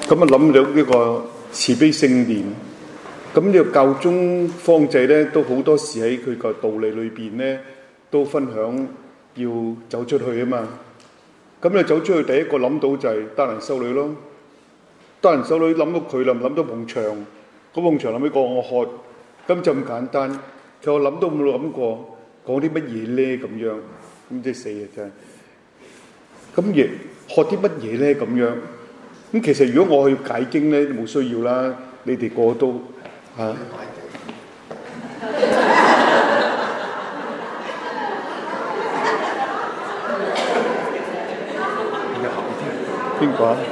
咁啊諗到呢個慈悲聖年，咁呢個教宗方濟咧都好多時喺佢個道理裏邊咧都分享要走出去啊嘛。咁你走出去第一個諗到就係德蘭修女咯。德蘭修女諗到佢啦，諗到埲牆，嗰埲牆諗起個我渴，咁就咁簡單。佢話諗都冇諗過講啲乜嘢咧咁樣，咁即係死啊真係。咁亦學啲乜嘢咧咁樣？咁其實如果我去解經咧，冇需要啦。你哋個個都嚇。邊個啊？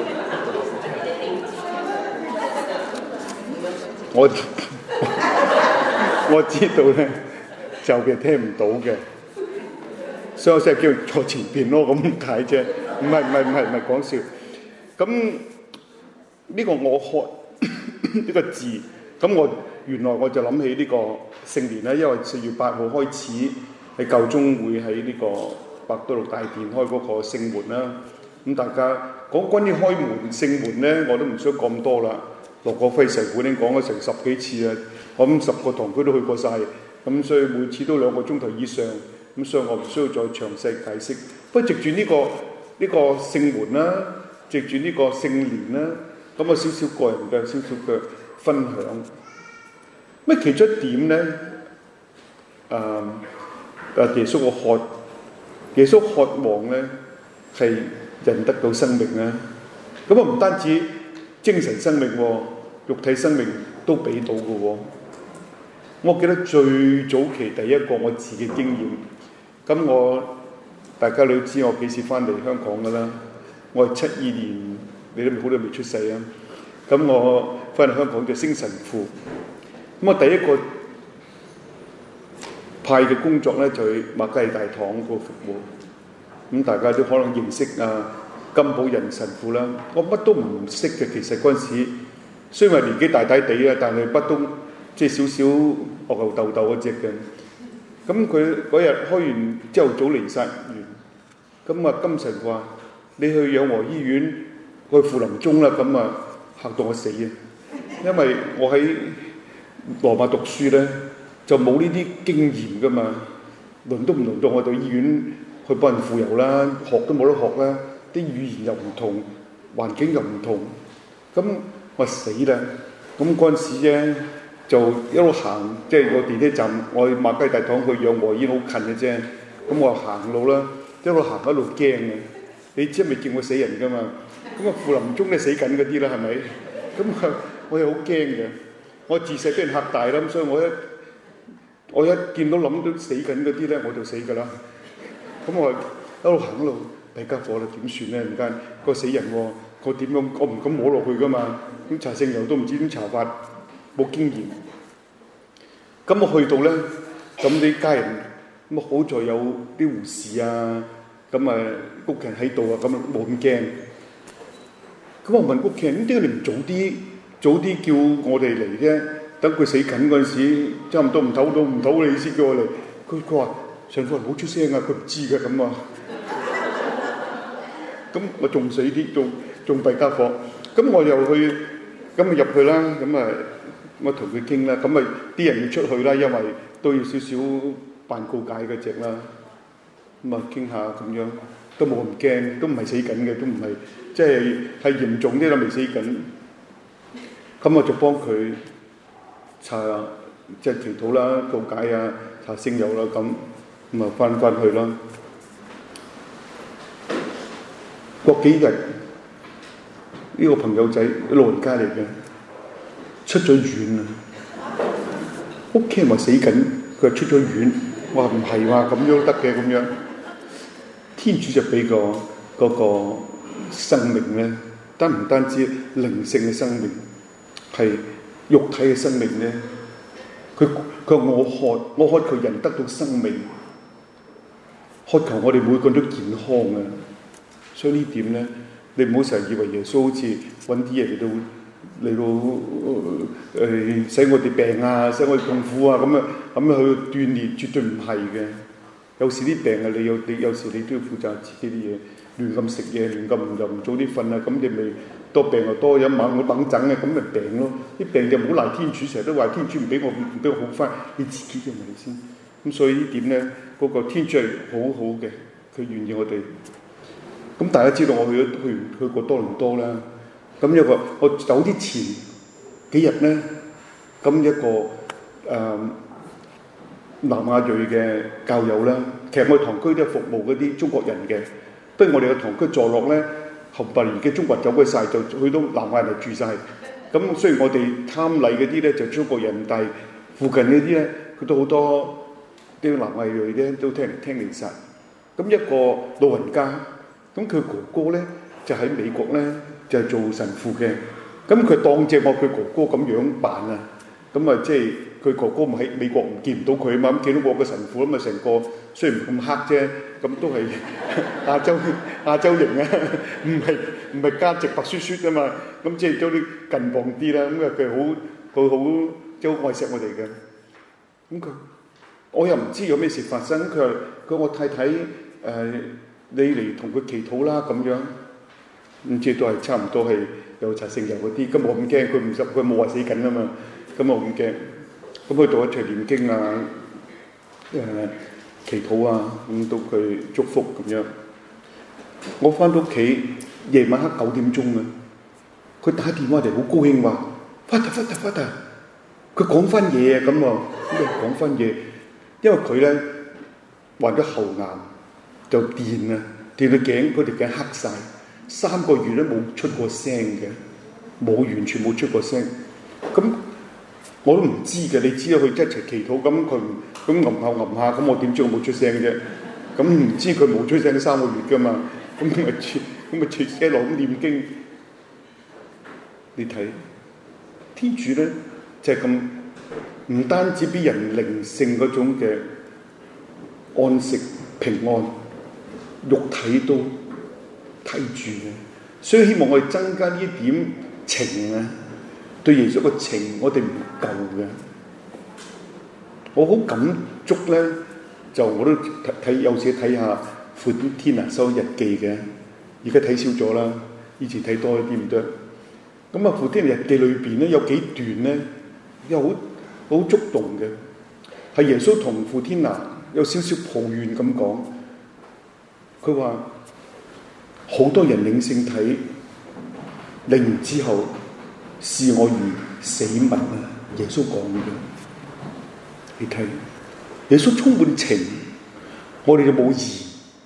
我知道咧，就嘅聽唔到嘅，所以我先係叫坐前邊咯，咁解啫。唔係講笑。咁呢個我學呢個字，咁原來我就諗起呢個聖年啦，因為4月8號開始喺教宗會喺呢個伯多祿大殿開嗰個聖門啦。咁大家講關於開門聖門咧，我都唔想講咁多啦。羅國輝神父已經講咗成10幾次啦，我諗10個堂區都去過晒，咁所以每次都2個鐘頭以上，咁所以我唔需要再詳細解釋。不過藉住呢個聖門啦，藉住呢個聖年啦，咁啊少少個人嘅少少嘅分享。咩其中一點咧？耶穌渴望咧係人得到生命咧，咁啊唔單止精神生命喎，肉體生命都俾到嘅喎。我記得最早期第一個我自己經驗，咁大家都知我幾時翻嚟香港嘅啦。我係72年，你都好耐未出世啊。咁我翻嚟香港就升神父，咁我第一個派嘅工作咧就去瑪加利大堂嗰個服務。咁大家都可能認識啊金寶仁神父啦。我乜都唔識嘅，其實嗰陣時雖然話年紀大大地啊，但係乜都即係少少吽吽豆豆嗰隻嘅。咁佢嗰日開完朝頭早彌撒完，咁啊金神話你去養和醫院去富臨終啦，咁啊嚇到我死啊！因為我喺羅馬讀書咧，就冇呢啲經驗噶嘛，輪都唔輪到我到醫院去幫人傅油啦，學都冇得學啦，啲語言又唔同，環境又唔同，咁我死啦！咁嗰陣時咧就一路行，即係個電梯站，我去瑪加利大堂去養和醫院好近嘅啫，咁我行路啦，一路行一路驚嘅，你知未見過死人噶嘛？咁啊富臨終咧死緊嗰啲啦，係咪？咁啊我又好驚嘅，我自細俾人嚇大啦，咁所以我一見到諗到死緊嗰啲咧，我就死噶啦。咁我一路行一路弊家伙啦，點算咧？唔間個死人喎，我點樣？我唔敢摸落去噶嘛。咁查聖油都唔知點查法，冇經驗。咁我去到咧，咁啲家人咁好在有啲護士啊，咁啊屋企人喺度啊，咁冇咁驚。咁我問屋企人：點解你唔早啲叫我哋嚟啫？等佢死緊嗰陣時，差唔多唔唞你先叫我嚟。佢話：神父唔好出聲啊，佢唔知嘅咁啊。咁我仲死啲，仲弊家伙。咁我又去，咁啊入去啦。咁啊，我同佢傾啦。咁啊啲人要出去啦，因為都要少少辦告解嗰隻啦。咁啊傾下咁樣，都冇咁驚，都唔係死緊嘅，都唔係即係嚴重啲啦，未死緊。咁我就幫佢搽即係祈禱啦、告解啊、搽聖油啦咁。咁啊翻去啦。過幾日呢個朋友仔老人家嚟嘅，出咗院啦。屋企人話死緊，佢話出咗院。我話唔係話咁樣得嘅咁樣。天主就俾嗰個生命咧，唔單止靈性嘅生命，係肉體嘅生命咧。佢話我渴求人得到生命，渴求我哋每個人都健康啊！所以呢點咧，你唔好成日以為耶穌好似揾啲嘢嚟到使我哋病啊，使我哋痛苦啊咁樣去鍛鍊，絕對唔係嘅。有時啲病啊，你有時你都要負責自己啲嘢，亂咁食嘢，亂咁又唔早啲瞓啊，咁你咪多病又多，有猛疹嘅咁咪病咯。啲病就唔好賴天主，成日都話天主唔俾我好翻，你自己嘅咪先。咁所以呢點咧，嗰個天主係好好嘅，佢願意我哋。咁大家知道我去過多倫多啦。咁有個我走之前幾日咧，咁一個南亞裔嘅教友啦，其實我哋堂區都係服務嗰啲中國人嘅，不過我哋嘅堂區坐落咧，後邊嘅中國人走過晒，就去到南亞人住晒。咁雖然我哋參禮嗰啲咧就中國人，但係附近嗰啲咧，佢都好多啲南亞裔咧都聽彌撒。咁一個老人家，咁佢哥哥咧就喺美國咧就係做神父嘅，咁佢當正我佢哥哥咁樣辦啊。咁啊，即係佢哥哥唔喺美國，唔見唔到佢啊嘛，咁見到我個神父咁啊，成個雖然唔咁黑啫，咁都係亞洲型啊，唔係家直白雪雪啊嘛，咁即係都啲近磅啲啦。咁啊，佢好即係好愛錫我哋嘅。咁我又唔知有咩事發生。佢話我太太你嚟同佢祈禱啦咁樣，咁即係都係差唔多係有查聖油嗰啲，咁我唔驚，佢冇話死緊啊嘛。咁我唔驚，咁佢讀一齊念經啊，祈禱啊，咁到佢祝福咁樣。我翻到屋企夜晚黑9點鐘啊，佢打電話嚟好高興話，Father，佢講翻嘢啊咁喎，咁啊講翻嘢，因為佢咧患咗喉癌，就電啊，電到頸嗰條頸黑晒，3個月都冇出過聲嘅，完全冇出過聲，咁。我都唔知嘅，你知道佢一齊祈禱，咁佢咁吟下，咁我點知我冇出聲啫？咁唔知佢冇出聲3個月噶嘛？咁咪一路咁念經。你睇天主咧就係咁，唔單止俾人靈性嗰種嘅安息平安，肉體都睇住嘅，所以希望我哋增加呢一點情啊。對耶穌個情，我哋唔夠嘅。我好感觸咧，就我都有時睇下傅天娜收日記嘅，而家睇少咗啦，以前睇多一啲唔得。咁啊，傅天娜日記裏邊咧有幾段咧，又好觸動嘅，係耶穌同傅天娜有少少抱怨咁講。佢話好多人領聖體，領完之後。視我如死物啊！耶穌講嘅，你睇耶穌充滿情，我哋就冇義，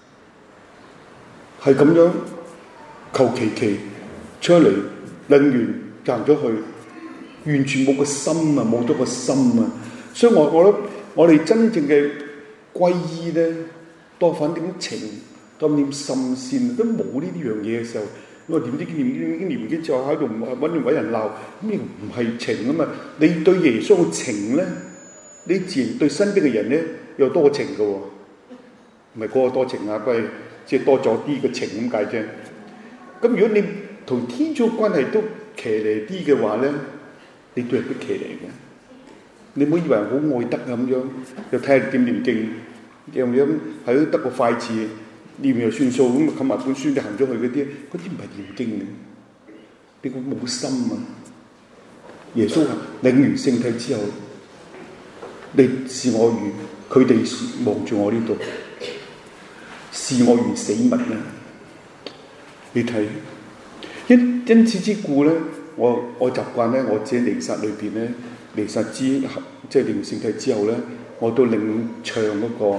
係咁樣求其出嚟，領完行咗去，完全冇個心啊，冇咗個心啊！所以我覺得我哋真正嘅皈依咧，多返點情，多點心先，都冇呢啲樣嘢嘅時候。我念啲之後喺度揾人鬧，咁呢個唔係情啊嘛！你對耶穌嘅情咧，你自然對身邊嘅人咧又多情嘅喎，唔係嗰個多情啊，佢係即係多咗啲嘅情咁解啫。咁如果你同天主關係都騎呢啲嘅話咧，你都係不騎呢嘅。你唔好以為好愛德啊咁樣，又睇下點念經，又咁係得個快字。念又算數咁，冚埋本書就行咗去嗰啲唔係念經嘅，你個冇心啊！耶穌話：領完聖體之後，你視我如佢哋望住我呢度，視我如死物啊！你睇，因此之故咧，我習慣咧，我自己彌撒裏邊咧，彌撒之後即係領完聖體之後咧，我都領唱嗰個。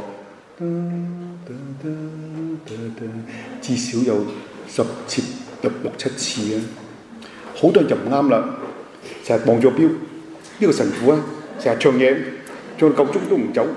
至少有6、7次啊！好多人就唔啱啦，成日望咗錶。呢個神父啊，成日唱嘢，唱到夠鐘都唔走。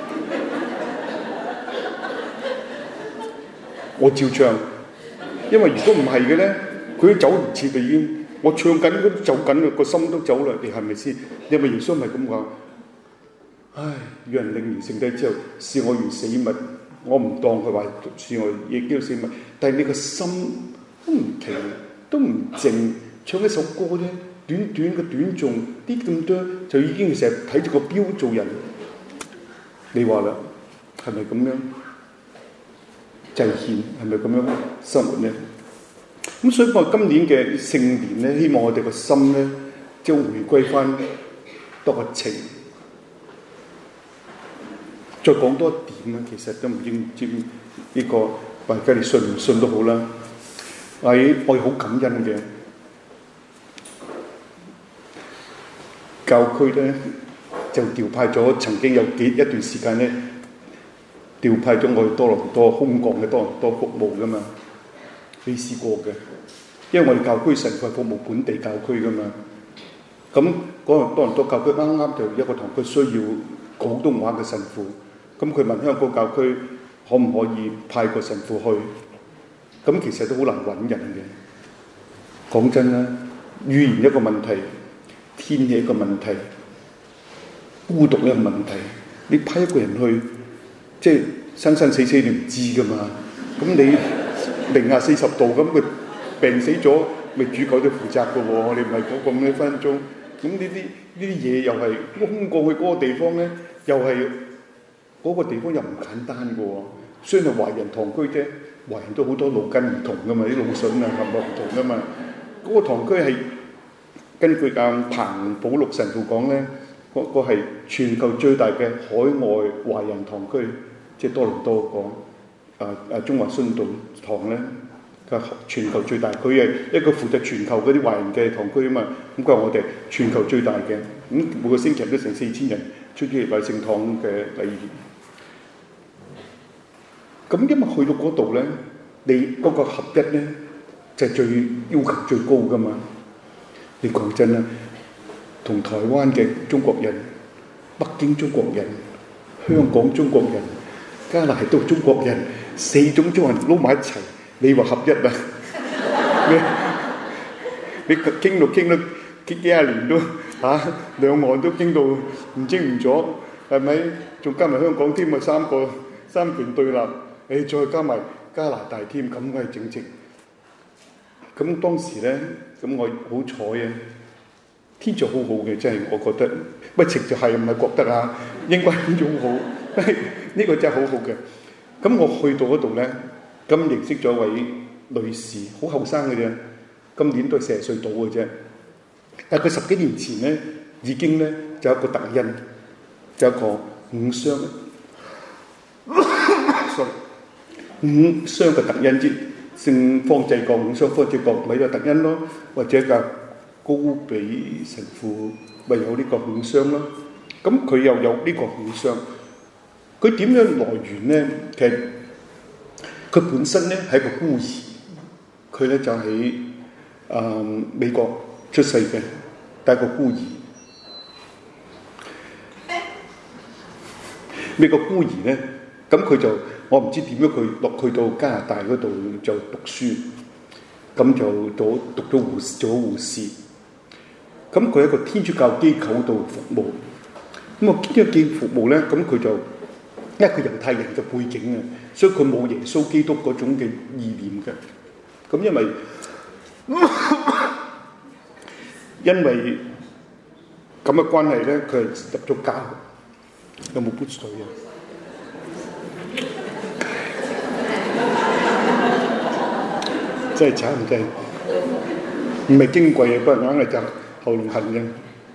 我照唱，因為如果唔係嘅咧，佢都走唔切嘅已經。我唱緊都走緊啦，個心都走啦，你係咪先？因為耶穌唔係咁話。唉，有人領完聖體之後，視我如死物。我唔當佢話算我亦叫死物，但係你個心都唔停，都唔靜，唱一首歌啫，短嘅短頌啲咁多，就已經成日睇住個錶做人。你話啦，係咪咁樣祭獻？係咪咁樣生活咧？ 咁所以我今年嘅聖年咧，希望我哋個心咧，即係回歸翻多個情。再講多一點啦，其實都唔知呢個大家你信唔信都好啦。我係好感恩嘅，教區咧就調派咗，曾經有一段時間咧調派咗我去多倫多空降嘅多倫多服務噶嘛，未試過嘅，因為我哋教區神父係服務本地教區噶嘛。咁嗰個多倫多教區啱啱就一個堂區需要廣東話嘅神父，咁佢問香港教區可唔可以派個神父去？咁其實都好難揾人嘅。講真啦，語言一個問題，天氣一個問題，孤獨一個問題。你派一個人去，即係生生死死你唔知噶嘛。咁你40度咁，佢病死咗，咪主教都負責噶喎。你唔係嗰咁多分鐘。咁呢啲嘢又係空過去嗰個地方咧，又係嗰個地方又唔簡單噶喎。雖然係華人堂區啫，華人都好多腦筋唔同噶嘛，啲腦筍啊冚唪唥唔同噶嘛。嗰個堂區係根據彭寶祿神父講咧，嗰個係全球最大嘅海外華人堂區，即係多倫多個中華宣道堂咧。全球最大，佢係一個負責全球嗰啲華人嘅堂區啊嘛。咁佢話我哋全球最大嘅，咁每個星期都成4000人出去禮聖堂嘅禮儀。咁因為去到嗰度咧，你嗰個合一咧就係最要求最高噶嘛。你講真啦，同台灣嘅中國人、北京中國人、香港中國人、加拿大都中國人，4種中國人撈埋一齊。你話合一啊？你傾到幾廿年都兩岸都傾到唔清唔楚，係咪？仲加埋香港添啊，三權對立，再加埋加拿大添，咁係整直。咁當時咧，咁我好彩啊，天氣好好嘅，真係我覺得，乜直就係唔係覺得啊？應該天氣好好，呢個真係好好嘅。咁我去到嗰度咧。咁認識咗一位女士，好後生嘅啫，今年都係40歲到嘅啫。但係佢10幾年前咧，已經咧就有一個特恩，就有一個5雙，sorry， 5雙嘅特恩之聖方濟各5雙方濟各咪有特恩咯，或者個高比神父咪有呢個5雙咯。咁佢又有呢個5雙，佢點樣來源咧？其實佢本身咧係一個孤兒，佢咧就喺美國出世嘅，但係個孤兒。美國孤兒咧，咁佢就我唔知點樣佢落去到加拿大嗰度就讀書，咁就讀咗護士，做咗護士。咁佢喺一個天主教機構度服務。咁啊，天主教服務咧，咁佢就因為佢猶太人嘅背景啊，所以佢冇耶穌基督嗰種嘅意念嘅。咁因為咁嘅關係咧，佢係入咗教。有冇杯水啊？真係慘唔真？唔係矜貴啊，不過硬係就喉嚨痕嘅。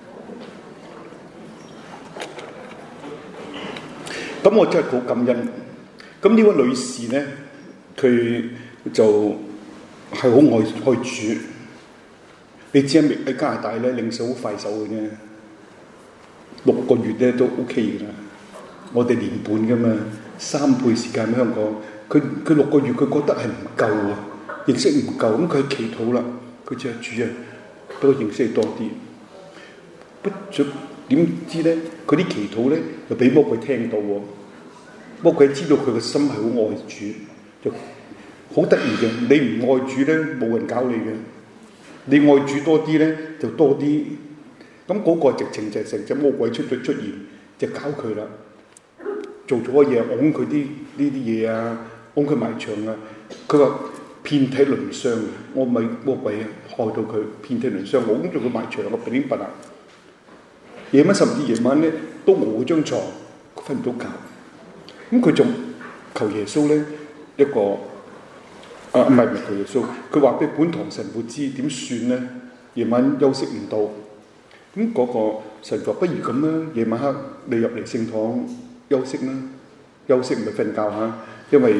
咁我真係好感恩。咁呢位女士咧，佢就係好愛主。你知喺加拿大咧，領洗好快手嘅啫，6個月咧都 OK 嘅啦。我哋年半噶嘛，3倍時間喺香港。佢6個月，佢覺得係唔夠啊，認識唔夠，咁佢祈禱啦。佢就係主啊，俾我認識多啲。不咗點知咧？佢啲祈禱咧又俾魔鬼聽到喎。魔鬼知道佢個心係好愛主，就好得意嘅。你唔愛主咧，冇人搞你嘅。你愛主多啲咧，就多啲。咁嗰個直情就係成隻魔鬼出現，就搞佢啦。做咗嘅嘢，擁佢啲呢啲嘢啊，擁佢埋牆啊。佢話遍體鱗傷，我咪魔鬼啊，害到佢遍體鱗傷，我擁住佢埋牆，我鼻ลิ้拔啊。夜晚甚至夜晚咧，都熬嗰張牀，瞓唔到覺。咁佢仲求耶穌咧一個唔係佢耶穌，佢話俾本堂神父知點算咧？夜晚休息唔到，咁嗰個神父不如咁啦，夜晚黑你入嚟聖堂休息啦，休息唔係瞓覺嚇，因為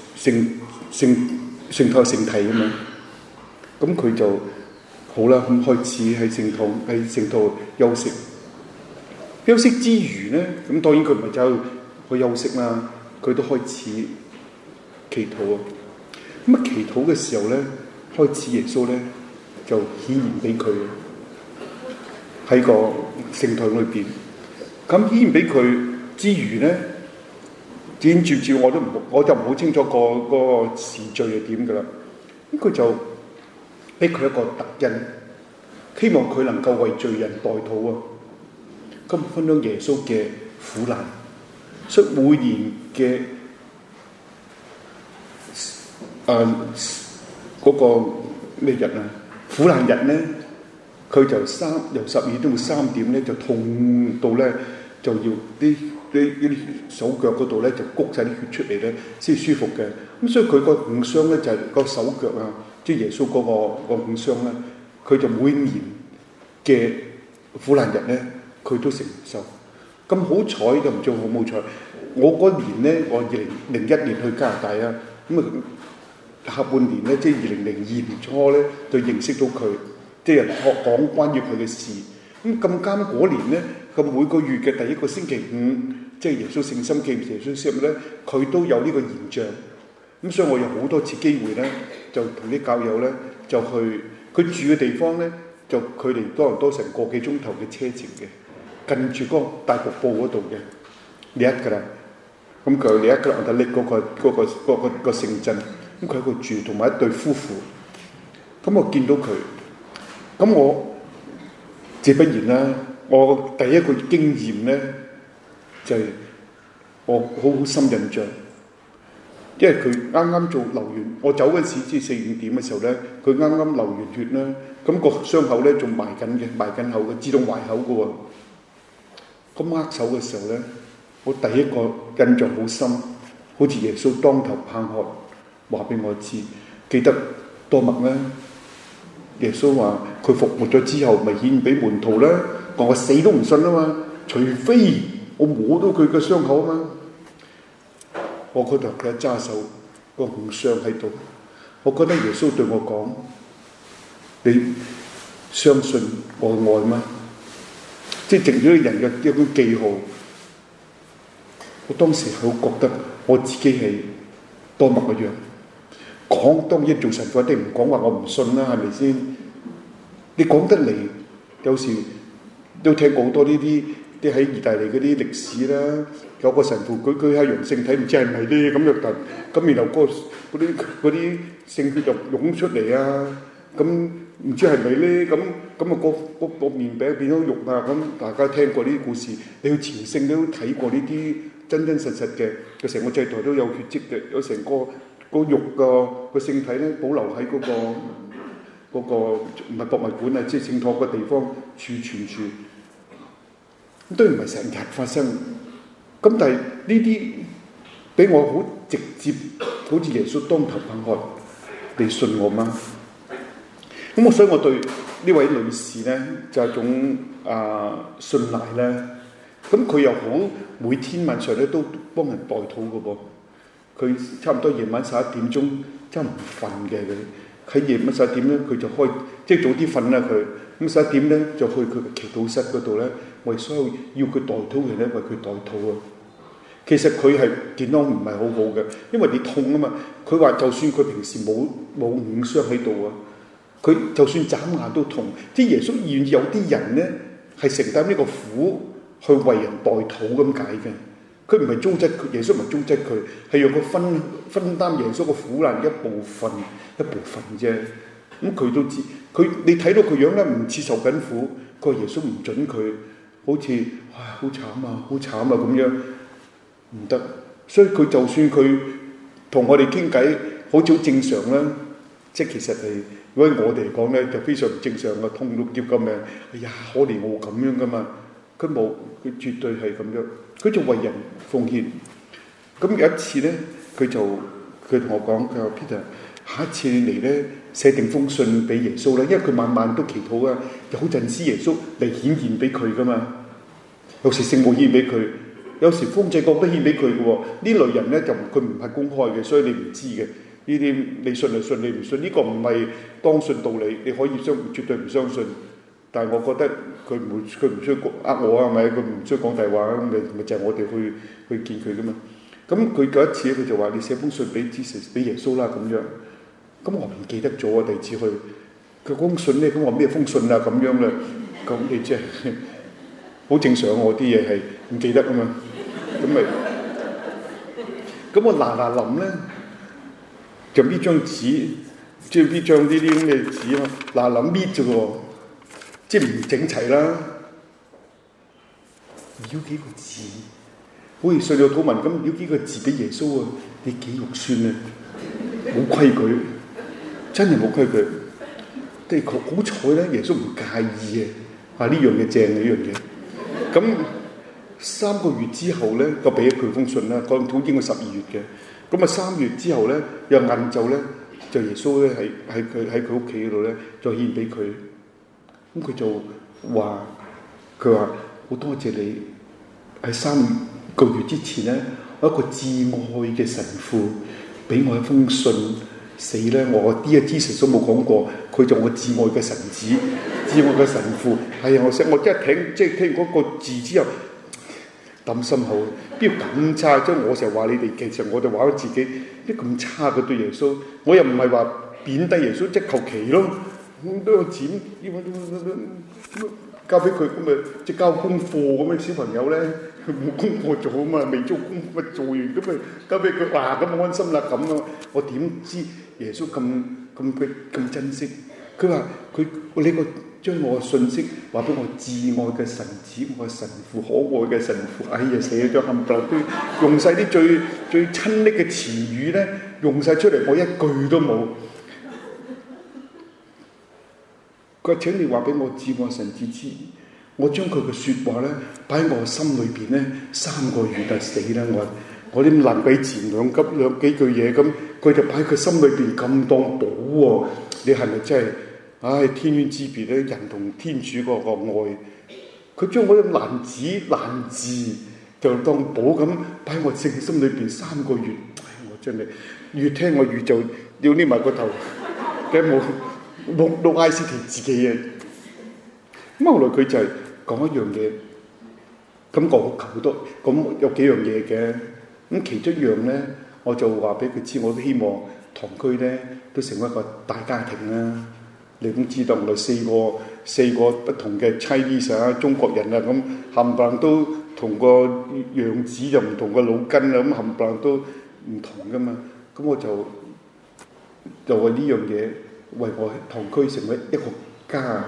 聖堂聖體啊嘛。咁佢就好啦，咁開始喺聖堂休息。休息之餘咧，咁當然佢唔係走去休息啦，佢都開始祈禱啊。咁啊，祈禱嘅時候咧，開始耶穌咧就顯現俾佢喺個聖堂裏邊。咁顯現俾佢之餘咧，點接住我就唔好清楚嗰個時序係點噶啦。咁佢就俾佢一個特恩，希望佢能夠為罪人代禱啊。咁分享耶穌嘅苦難，所以每年嘅嗰個咩日啊？苦難日咧，佢就由12點到3點咧，就痛到咧就要啲手腳嗰度咧就谷晒啲血出嚟咧先舒服嘅。咁所以佢個五傷咧就係個手腳啊，即係耶穌嗰個五傷咧，佢就每年嘅苦難日咧，佢都承受。咁好彩就唔知好冇彩。我嗰年咧，我2001年去加拿大啊，咁啊下半年咧，即係2002年初咧，就認識到佢，即係人講關於佢嘅事。咁咁啱嗰年咧，咁每個月嘅第一個星期五，即係耶穌聖心紀念耶穌節咧，佢都有呢個現象。咁所以我有好多次機會咧，就同啲教友咧，就去佢住嘅地方咧，就距離多倫多成個幾鐘頭嘅車程嘅。近住嗰個大瀑布嗰度嘅，你一㗎啦。咁佢你一個我哋拎嗰個城鎮，咁佢喺度住，同埋一對夫婦。咁我見到佢，咁我自不然啦。我第一個經驗咧，就係、是、我好深印象，因為佢啱啱做流完，我走嗰時即係4、5點嘅時候咧，佢啱啱流完血啦。咁個傷口咧仲埋緊口嘅，自動壞口嘅喎。咁握手嘅時候咧，我第一個印象好深，好似耶穌當頭棒喝，話俾我知。記得多默咧，耶穌話佢復活咗之後，咪顯俾門徒啦。我死都唔信啊嘛，除非我摸到佢嘅傷口啊嘛。我嗰度佢一揸手個紅傷喺度，我覺得耶穌對我講：你相信我愛嗎？即係藉咗人嘅一種記號。我當時好覺得我自己係多默一樣。講當然做神父一定唔講話我唔信啦，係咪先？你講得嚟，有時都聽過好多呢啲喺意大利嗰啲歷史啦。有個神父舉下陽性體，唔知係咪咧咁就突，咁然後嗰啲聖血就湧出嚟啊！咁唔知係咪咧？咁啊個面餅變咗肉啊！咁大家聽過呢啲故事，你去前聖都睇過呢啲真實嘅，佢成個祭台都有血跡嘅，有成個肉個聖體咧保留喺嗰個唔係博物館啊，即係聖堂個地方儲存住，都唔係成日發生。咁但係呢啲俾我好直接，好似耶穌當頭棒喝，你信我嗎？咁所以我對呢位女士咧就係一種信賴咧。咁佢又好每天晚上咧都幫人代禱嘅噃。佢差唔多夜晚11點鐘真係唔瞓嘅佢。喺夜晚11點咧，佢就即係早啲瞓啦佢。咁11點咧就去佢嘅祈禱室嗰度咧，為所有要佢代禱嘅人咧為佢代禱啊。其實佢係健康唔係好好嘅，因為你痛啊嘛。佢話就算佢平時冇五傷喺度啊，佢就算眨眼都痛。即係耶穌願意有啲人咧係承擔呢個苦去為人代禱咁解嘅。佢唔係糟質佢，耶穌唔係糟質佢，係讓佢分擔耶穌個苦難一部分啫。咁佢都知，你睇到佢樣咧唔似受緊苦，佢話耶穌唔準佢，好似好慘啊咁樣。唔得，所以佢就算佢同我哋傾偈，好似好正常啦。即係其實係，如果我哋嚟講咧，就非常唔正常嘅，痛到叫救命。哎呀，可憐我咁樣噶嘛？佢冇，佢絕對係咁樣。佢就為人奉獻。咁有一次咧，佢同我講，佢話 Peter 下一次你嚟咧，寫定封信俾耶穌啦，因為佢晚晚都祈禱啊，有陣時耶穌嚟顯現俾佢噶嘛，有時聖母顯俾佢，有時方濟各都顯俾佢嘅喎。呢類人咧就佢唔係公開嘅，所以你唔知嘅。呢啲你信就信，你唔信呢個唔係當信道理，你可以絕對唔相信。但係我覺得佢唔需要呃我啊，係咪？佢唔需要講大話啊，咪就係我哋去見佢噶嘛。咁佢嗰一次佢就話：你寫封信俾耶穌啦咁樣。咁我唔記得咗啊！第二次去佢封信咧，咁我咩封信啊咁樣啦。咁你即係好正常，我啲嘢係唔記得啊嘛。咁我嗱臨咧就搣張紙，即係搣張呢啲咁嘅紙啊，嗱臨搣啫喎，即係唔整齊啦。繞幾個字，好似信咗土文咁，繞幾個字俾耶穌啊！你幾肉酸啊！冇規矩，真係冇規矩。即係好彩咧，耶穌唔介意嘅。呢樣嘢正嘅呢樣嘢。咁3個月之後咧，我俾咗佢封信啦。嗰陣應該12月嘅。咁3月之後咧，又晏晝咧，就耶穌咧喺佢屋企嗰度咧，再獻俾佢。咁佢就話：佢話好多謝你喺3個月之前咧，我一個至愛嘅神父俾我一封信。死咧！我啲啊Jesus都冇講過，佢就我至愛嘅神子，至愛嘅神父。係啊，我一聽聽嗰個字之後，抌心口，邊有咁差？即係我成日話你哋，其實我就話咗自己，邊咁差嘅對耶穌？我又唔係話貶低耶穌，即係求其咯。咁多錢，交俾佢咁咪即係交功課咁嘅小朋友咧，佢冇功課做啊嘛，未做功課做完咁咪交俾佢，哇咁安心啦咁咯。我點知耶穌咁珍惜？佢話佢呢個將我嘅信息話俾我至愛嘅神子，我嘅神父，可愛嘅神父。哎呀，寫咗冚唪唥都用晒啲最親昵嘅詞語咧，用晒出嚟，我一句都冇。佢話：請你話俾我至愛神子知，我將佢嘅説話咧擺喺我心裏邊咧3個月就死啦！我啲爛鬼字兩幾句嘢咁，佢就擺喺佢心裏邊咁當寶喎。你係咪真係？唉，天淵之別咧，人同天主個愛，佢將嗰啲爛字就當寶咁擺喺我聖心裏邊3個月。唉，我真係越聽我越就要捏埋個頭，你冇。錄 ICT 自己嘅，咁後來佢就係講一樣嘢，咁講好多，咁有幾樣嘢嘅，咁其中一樣咧，我就話俾佢知，我都希望堂區咧都成為一個大家庭啦。你都知道我哋四個不同嘅 Chinese 啊，中國人啊，咁冚唪唥都同個樣子就唔同個腦筋啊，咁冚唪唥都唔同噶嘛，咁我就話呢樣嘢。為我堂區成為一個家，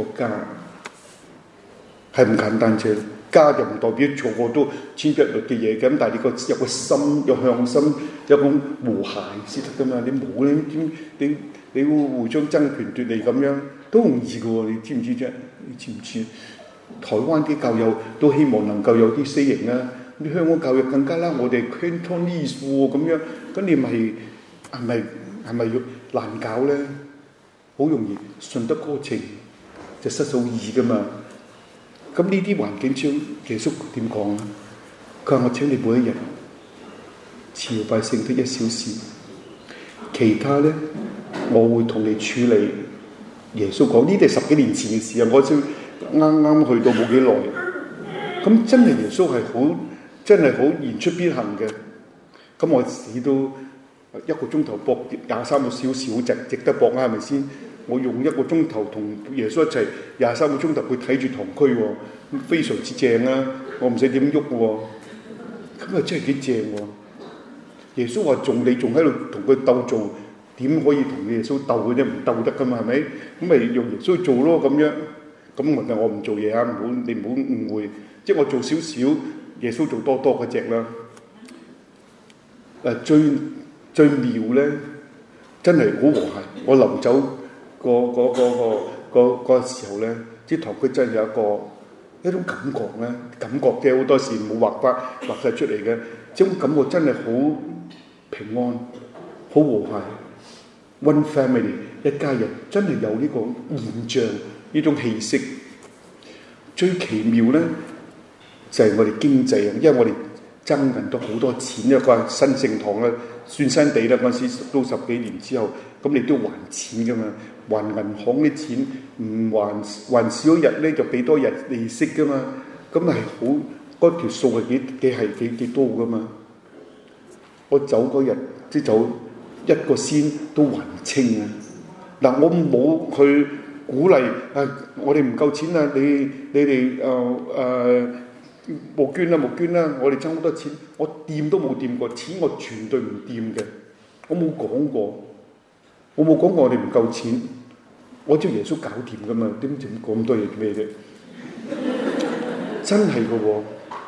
係唔簡單啫。家就唔代表個個都千篇一律嘅嘢嘅，咁但係你有個心，有向心，有個和諧先得噶嘛。你冇你會互相爭權奪利咁樣都容易嘅喎，你知唔知啫？你知唔知？台灣啲教友都希望能夠有啲私營啊，啲香港教育更加啦。我哋 Cantonese 咁樣，咁你係咪要難搞咧？好容易順得哥情就失數意噶嘛。咁呢啲環境中，耶穌點講啊？佢話：我請你每一日朝拜聖體1小時，其他咧我會同你處理。耶穌講呢啲係10幾年前嘅事啊，我先啱去到冇幾耐。咁真係耶穌係真係好言出必行嘅。咁我死都1個鐘頭搏23個小時，好值得搏啊，係咪先？我用1個鐘頭同耶穌一齊23個鐘頭去睇住堂區喎，非常之正啊！我唔使點喐喎，咁啊真係幾正喎！耶穌話：你仲喺度同佢鬥做，點可以同耶穌鬥嘅啫？唔鬥得噶嘛，係咪？咁咪用耶穌做咯咁樣。咁我唔做嘢啊！你唔好誤會，即係我做少少，耶穌做多嗰隻啦。最妙咧，真係好和諧。我臨走個時候咧，啲堂區真係有一種感覺咧，感覺嘅好多時冇畫晒出嚟嘅，這種感覺真係好平安、好和諧。 One family 一家人真係有呢個現象，呢種氣息。最奇妙咧就係我哋經濟啊，因為我哋爭銀都好多錢，一個新聖堂咧，算新地啦嗰陣時都10幾年之後，咁你都還錢噶嘛，還銀行啲錢，唔還少一日咧就俾多日利息噶嘛，咁係好嗰條數係幾多噶嘛。我走嗰日即走1個仙都還清啊！嗱，我冇去鼓勵我哋唔夠錢啊！你哋募捐啦，我哋爭好多錢，我掂都冇掂過，錢我絕對唔掂嘅，我冇講過我哋唔夠錢，我知耶穌搞掂噶嘛，點講咁多嘢咩啫？真係嘅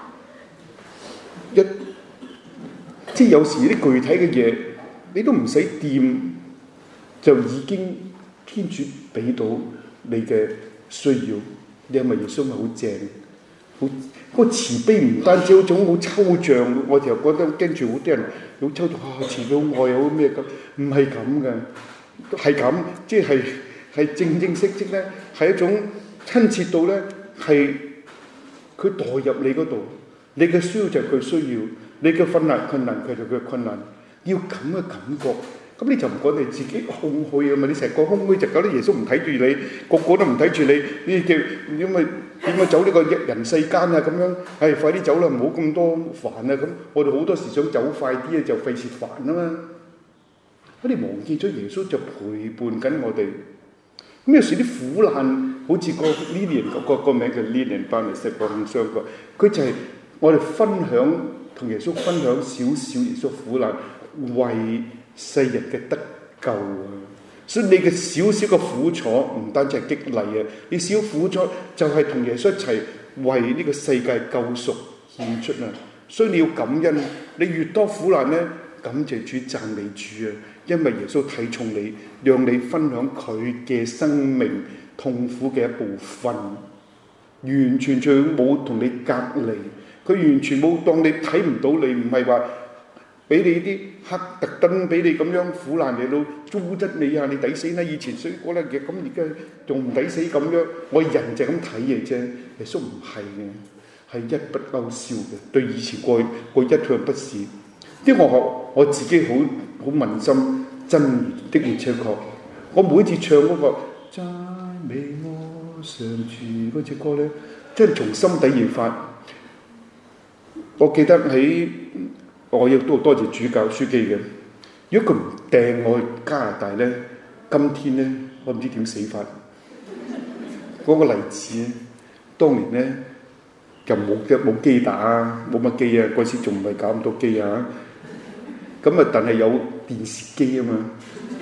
喎，即係有時啲具體嘅嘢，你都唔使掂，就已經天主俾到你嘅需要。你係咪耶穌咪好正？好嗰個慈悲唔單止嗰種好抽象，我就覺得跟住好多人好抽象慈悲好愛好咩咁，唔係咁嘅，係咁即係正式咧，係一種親切到咧，係佢代入你嗰度，你嘅需要就係佢需要。你嘅困難佢就佢嘅困難，要咁嘅感覺，咁你就唔覺得你自己空虛啊嘛？你成個空虛就搞到耶穌唔睇住你，個個都唔睇住你，你叫因為點解走呢個人世間啊咁樣？快啲走啦，唔好咁多煩啊！咁我哋好多時想走快啲啊，就費事煩啊嘛。我哋忘記咗耶穌就陪伴緊我哋。咁有時啲苦難，好似個 Lilian 個名叫 Lilian 翻嚟識個咁相個，佢就係我哋分享。同耶穌分享少少耶穌苦難，為世人嘅得救啊！所以你嘅少少嘅苦楚唔單止係激勵啊，你少苦楚就係同耶穌一齊為呢個世界救贖獻出啊！所以你要感恩，你越多苦難咧，感謝主讚美主啊！因為耶穌睇重你，讓你分享佢嘅生命痛苦嘅一部分，完全冇同你隔離。佢完全冇當你睇唔到你，唔係話俾你啲黑特登俾你咁樣苦難嚟到糟質你啊！你抵死啦！以前衰過啦嘅，咁而家仲唔抵死咁樣？我人就咁睇嘢啫。耶穌唔係嘅，係一筆勾銷嘅。對以前過一向不是。因為我自己好問心真的而且確，我每次唱嗰個讚美我上主嗰隻歌咧，真係從心底而發。我記得我亦都多謝主教書記嘅。如果佢唔掟我去加拿大咧，今天咧我唔知點死法。嗰個例子咧，當年咧就冇機打，冇乜機啊，嗰時仲唔係搞咁多機啊。咁啊，但係有電視機啊嘛。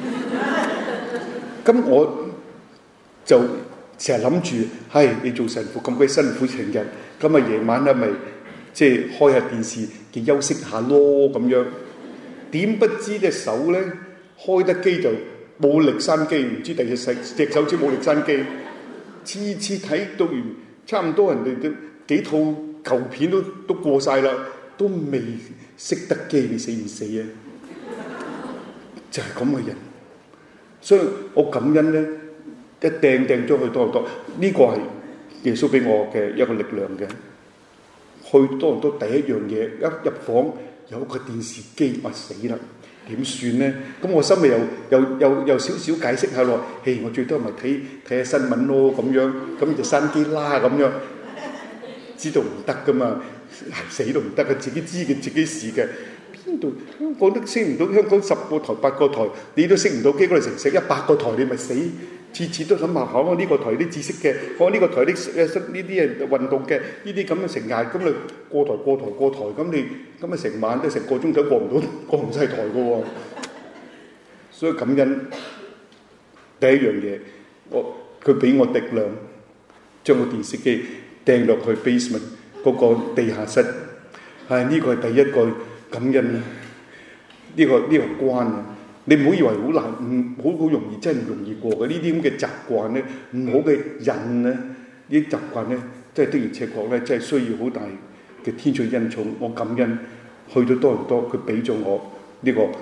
咁我就成日諗住，你做神父咁鬼辛苦成日，咁啊夜晚咧咪即係開下電視，嘅休息下咯咁樣。點不知隻手咧開得機就冇力閂機，唔知第隻手指冇力閂機。次次睇到完，差唔多人哋都幾套舊片都過晒啦，都未熄得機，你死唔死啊？就係咁嘅人，所以我感恩咧，一掟咗去多倫多，呢個係耶穌俾我嘅一個力量嘅。去多倫多第一樣嘢，一入房有個電視機，我死啦，點算咧？咁我心裏又少少解釋下咯。我最多咪睇下新聞咯咁樣，咁就閂機啦咁樣。知道唔得噶嘛，死都唔得嘅，自己知嘅，自己試嘅。邊度香港都升唔到，香港10個台8個台，你都升唔到機，嗰度成100個台，你咪死。次次都諗下，我呢個台啲知識嘅，我呢個台啲呢啲誒運動嘅，呢啲咁嘅成日咁你過台，咁你咁啊成晚都成個鐘頭過唔晒台嘅喎。所以感恩第一樣嘢，佢俾我力量，將個電視機掟落去 basement 嗰個地下室。呢個係第一個感恩啊！呢個關啊！你唔好以為好難，好容易，真係唔容易過嘅。呢啲咁嘅習慣咧，唔好嘅人咧，呢啲習慣咧，真係的而且確咧，真係需要好大嘅天主恩寵。我感恩去到多倫多，佢俾咗我呢個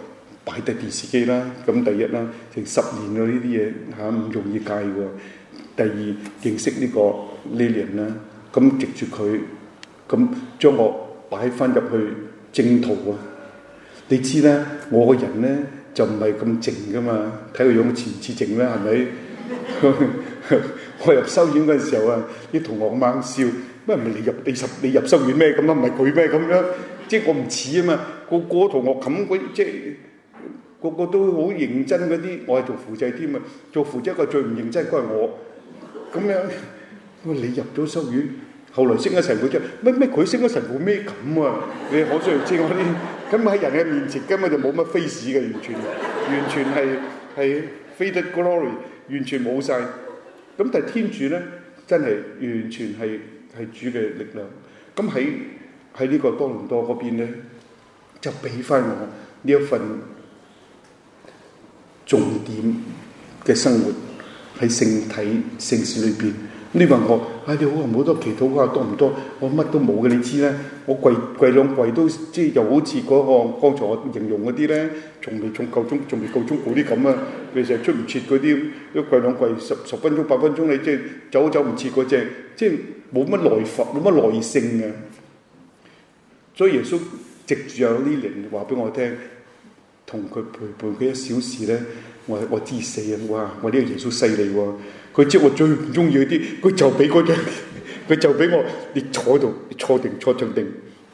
擺低電視機啦。咁第一啦，成10年喎呢啲嘢嚇，唔容易戒喎。第二，認識呢個 Lilian 啦，咁藉住佢，咁將我擺翻入去正途啊！你知咧，我個人咧就唔係咁靜噶嘛，睇個樣似唔似靜咧？係咪？我入修院嗰陣時候啊，啲同學咁啱笑，乜唔係你入修院咩？咁啊唔係佢咩？咁樣即係我唔似啊嘛，個同學冚鬼即係個個都好認真嗰啲，我係做輔祭添啊，做輔祭一個最唔認真嗰係我。咁樣，你入咗修院，後來升咗神父啫，咩佢升咗神父咩咁啊？你可想而知我啲，咁喺人嘅面前根本就冇乜 face 嘅，完全係 faded glory， 完全冇晒。咁但係天主咧，真係完全係主嘅力量。咁喺呢個多倫多嗰邊咧，就俾翻我呢一份重點嘅生活。喺聖體聖事裏邊，你問我，你好唔好多祈禱啊？多唔多？我乜都冇嘅，你知咧。我跪兩跪都即係又好似嗰個剛才我形容嗰啲咧，仲未夠鐘嗰啲咁啊！你成日出唔切嗰啲，一跪兩跪十分鐘8分鐘，你即係走唔切嗰隻，即係冇乜耐煩，冇乜耐性啊！所以耶穌藉住有呢靈話俾我聽，同佢陪伴佢1小時咧。我知死啊！哇！我呢個耶穌犀利喎，佢知我最唔中意嗰啲，佢就俾嗰張，佢就俾我你坐度，你坐定定。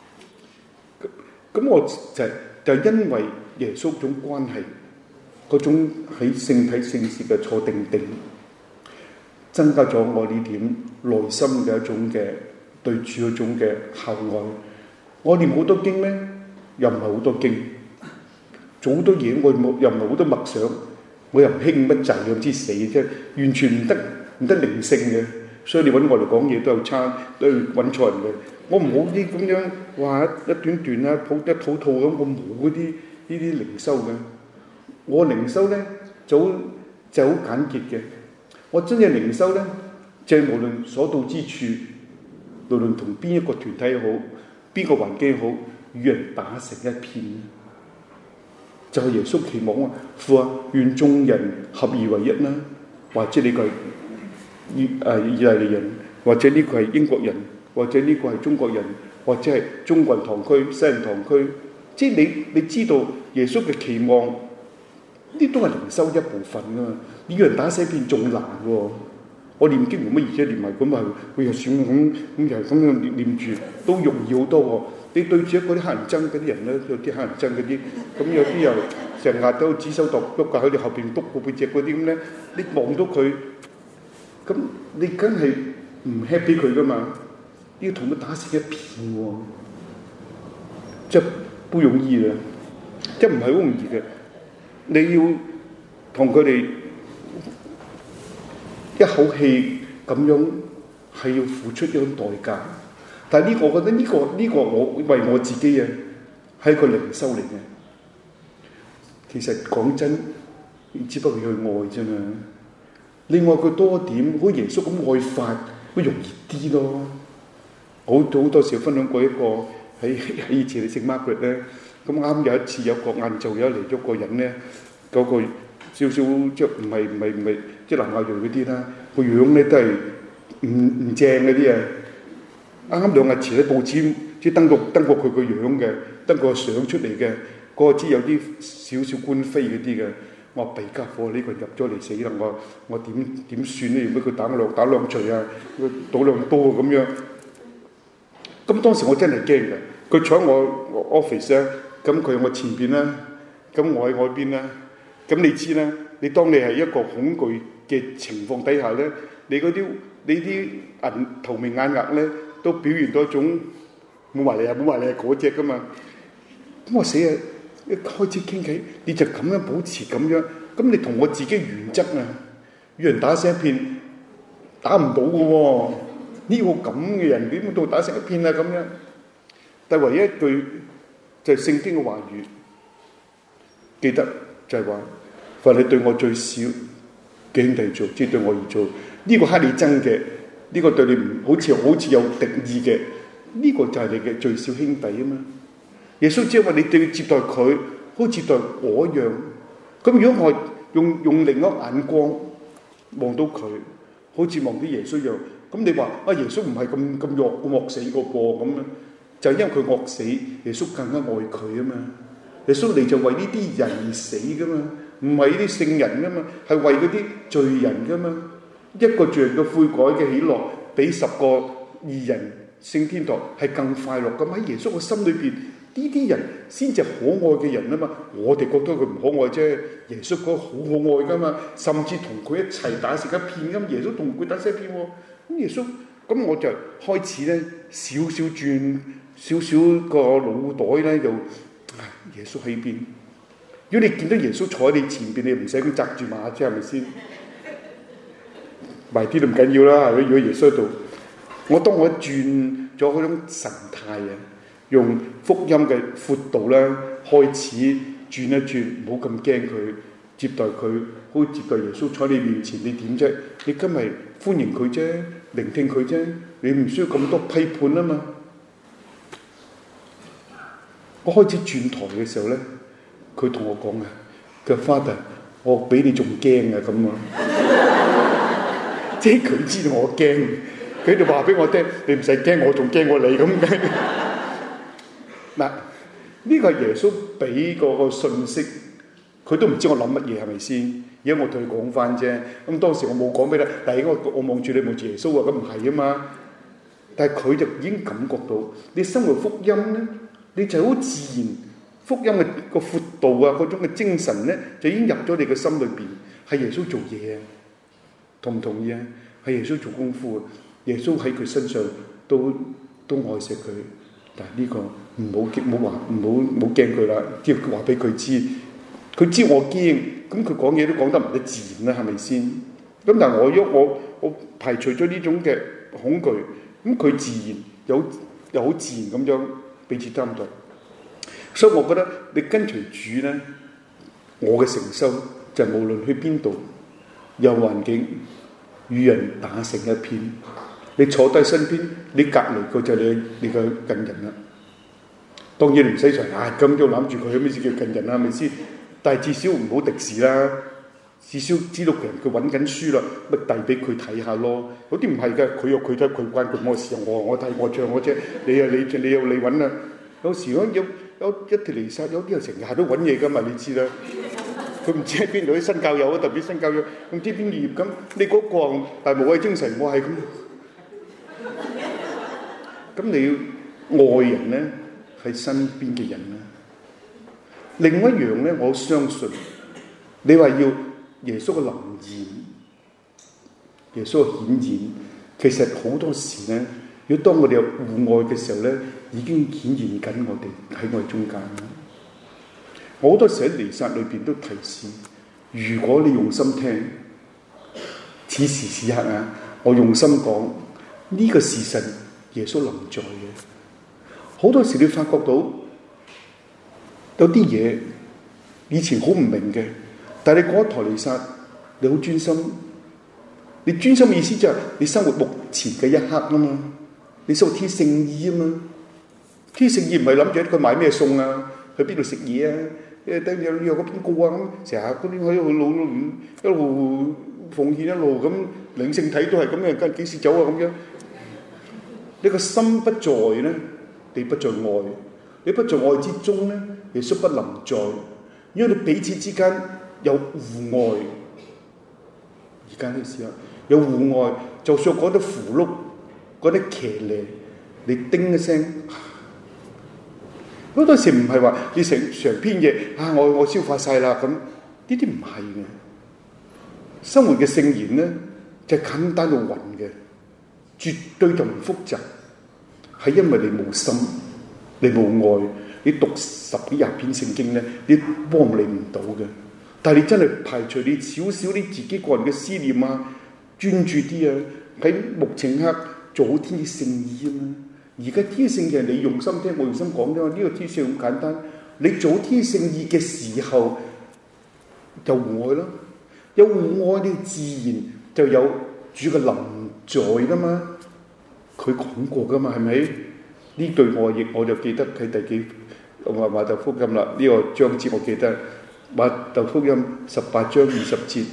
咁我就因為耶穌種關係，嗰種喺聖體聖事嘅坐定定，增加咗我呢點內心嘅一種嘅對主嗰種嘅孝愛。我念好多經咩？又唔係好多經，做好多嘢，我又唔係好多默想。我又唔興乜滯，又唔知死啫，完全唔得靈性嘅，所以你揾我嚟講嘢都有差，都要揾錯人嘅。我唔好啲咁樣話一段段啊，抱一套套咁，我冇嗰啲呢啲靈修嘅。我靈修咧就好簡潔嘅。我真正靈修咧，就係無論所到之處，無論同邊一個團體好，邊個環境好，與人打成一片。就係耶穌期望啊！父啊，願眾人合而為一啦。或者呢個係意大利人，或者呢個係英國人，或者呢個係中國人，或者係中國人堂區、西人堂區。即係你知道耶穌嘅期望，呢都係靈修一部分㗎嘛。呢個人打死片仲難喎。我念經冇乜意思，念埋咁啊，佢又算咁又係咁樣念住，都容易好多喎。你對住嗰啲黑人憎嗰啲人咧，有啲黑人憎嗰啲，咁有啲又成日都指手度喐架喺你後邊篤個背脊嗰啲咁咧，你望到佢，咁你梗係唔 happy 佢噶嘛？要同佢打成一片喎，即係不容易嘅，即係唔係好容易嘅。你要同佢哋一口氣咁樣係要付出一種代價。但係呢個，我覺得呢個我為我自己啊，係一個靈修嚟嘅。其實講真，只不過去愛啫嘛。你愛佢多點，好耶穌咁愛法，會容易啲咯。好多時分享過一個喺以前你聖 Margaret 咧，咁啱有一次有個晏晝有嚟咗個人咧，嗰個少少即係唔係即係南亞裔嗰啲啦，個樣咧都係唔正嗰啲啊。啱2日前喺報紙即係登過佢個樣嘅，登個相出嚟嘅，嗰個知有啲少少官非嗰啲嘅。我話弊家伙，呢個入咗嚟死啦！我點算咧？如果佢打兩錘啊，佢倒兩刀咁樣。咁當時我真係驚嘅。佢坐喺我 office 咧，咁佢喺我前邊啦，咁我喺我邊啦。咁你知啦，你當你係一個恐懼嘅情況底下咧，你啲人頭眉眼額咧，都表現到一種冇埋你係嗰隻噶嘛。咁我死啊！一開始傾偈，你就咁樣保持咁樣，咁你同我自己原則啊，與人打成一片，打唔到嘅喎。呢個咁嘅人點到打成一片啊？咁樣，但係唯一一句就係聖經嘅話語，記得就係話，凡你對我最少嘅兄弟做，即係對我而做，呢個乞你憎嘅，呢個對你唔好似有敵意嘅，呢個就係你嘅最小兄弟啊嘛。耶穌只係話你對佢接待佢， 好似對我一樣。咁如果我用另一個眼光望到佢，好似望啲耶穌一樣，咁你話啊，耶穌唔係咁惡死個噃咁樣，就因為佢惡死，耶穌更加愛佢啊嘛。耶穌嚟就為呢啲人而死噶嘛，唔係呢啲聖人噶嘛，係為嗰啲罪人噶嘛。一個罪人嘅悔改嘅喜樂，比10個義人升天堂係更快樂。咁喺耶穌嘅心裏邊，呢啲人先至可愛嘅人啊嘛。我哋覺得佢唔可愛啫，耶穌嗰個好可愛噶嘛，甚至同佢一齊打成一片咁。耶穌同佢打成一片喎。咁耶穌，咁我就開始咧少轉少個腦袋咧，就耶穌喺邊。如果你見到耶穌坐喺你前邊，你唔使咁擲住馬啫，係咪先？埋啲都唔緊要啦，係咪？如果耶穌喺度，當我轉咗嗰種神態啊，用福音嘅闊度咧，開始轉一轉，唔好咁驚佢，接待佢，好似接待耶穌坐喺你面前，你點啫？你今日歡迎佢啫，聆聽佢啫，你唔需要咁多批判啊嘛。我開始轉台嘅時候咧，佢同我講啊，佢話 Father， 我比你仲驚啊咁啊！即係佢知道我驚，佢就話俾我聽，你唔使驚，我仲驚過你咁嘅。嗱，呢個係耶穌俾個信息，佢都唔知我諗乜嘢係咪先？而家我同佢講翻啫。咁當時我冇講俾你，但係我望住你望住耶穌啊，咁唔係啊嘛。但係佢就已經感覺到，你生活福音咧，你就好自然，福音嘅個闊度啊，嗰種嘅精神咧，就已經入咗你嘅心裏邊，係耶穌做嘢啊！同唔同意啊？係耶穌做功夫啊！耶穌喺佢身上都愛惜佢，但係呢個唔好驚佢啦，只要話俾佢知，佢知我驚，咁佢講嘢都講得唔得自然啦，係咪先？咁但係我排除咗呢種嘅恐懼，咁佢自然又好自然咁樣彼此擔待，所以我覺得你跟隨主咧，我嘅承受就係無論去邊度，有環境與人打成一片，你坐低身邊，你隔離個就係你嘅近人啦。當然你唔使成咁就攬住佢，咩先叫近人啊？係咪先？但係至少唔好敵視啦，至少知道佢揾緊書啦，咪遞俾佢睇下咯。有啲唔係嘅，佢有佢睇，佢關佢乜事啊？我睇我唱我啫，你有你揾啊。有時有一條彌撒，有啲人成日都揾嘢噶嘛，你知啦。佢唔知喺邊度啲新教友啊，特別新教友唔知邊業咁，你嗰個但係無畏精神，我係咁。咁你要愛人咧，喺身邊嘅人咧。另外一樣咧，我相信你話要耶穌嘅臨現，耶穌嘅顯現，其實好多時咧，如果當我哋有互愛嘅時候咧，已經顯現緊我哋喺我哋中間啦。我好多時喺彌撒裏邊都提示，如果你用心聽，此時此刻啊，我用心講呢個時辰，耶穌臨在嘅。好多時你發覺到有啲嘢以前好唔明嘅，但係你過一台彌撒，你好專心。你專心嘅意思就係你生活目前嘅一刻啊嘛，你生活天聖意啊嘛。天聖意唔係諗住佢買咩餸啊，去邊度食嘢啊，等有個邊個啊咁，成日嗰啲喺度一路奉獻一路咁，領聖體都係咁嘅，跟幾時走啊咁樣。你個心不在咧，你不在愛，你不在愛之中咧，耶穌不臨在。因為你彼此之間有互愛，而家呢個時候有互愛，就算講得符碌，講得騎呢，你叮一聲。好多時唔係話你成篇嘢我消化晒啦咁，呢啲唔係嘅。生活嘅聖言咧就簡單到暈嘅，絕對就唔複雜，係因為你冇心，你冇愛，你讀10幾20篇聖經咧，你幫你唔到嘅。但係你真係排除你少少你自己個人嘅思念啊，專注啲啊，喺目前刻做好天聖意啊嘛。而家天聖嘅你用心聽，我用心講啫嘛。呢個天聖咁簡單，你做天聖意嘅時候就互愛咯，有互愛你自然就有主嘅臨在噶嘛。佢講過噶嘛，係咪？呢句我就記得喺第幾馬竇福音啦，呢個章節我記得馬竇福音18章20節，